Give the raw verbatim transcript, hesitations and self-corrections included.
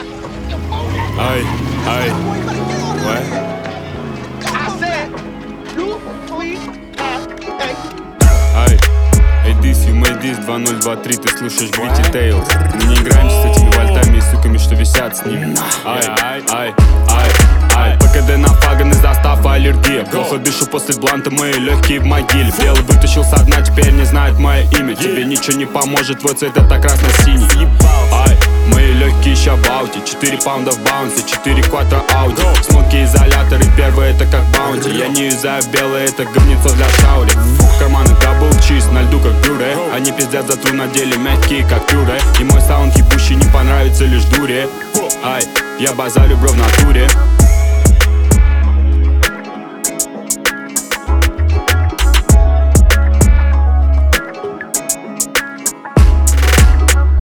Ай, ай, what? Ай, эй, this, you made this, два ноль два три, ты слушаешь Брити Тейлз. Мы не играемся с этими вольтами и суками, что висят с ними. Ай, ай, ай, ай, ай. ПКД нафаган, из застава аллергия. Плохо дышу после бланта, мои легкие в могиле. Белый вытащил со дна, теперь не знает мое имя. Тебе ничего не поможет, твой цвет это красно-синий. Ай, мои легкие ща в ауте. Четыре паунда в баунсе, четыре квадро ауди. Смоки изоляторы, первый это как баунти. Я не юзаю белое, это говнецо для шаури. Карманы дабл чиз, на льду как бюре. Они пиздят за тру на деле, мягкие как пюре. И мой саунд ебущий не понравится лишь дуре. Ай, я базарю, бро, в натуре.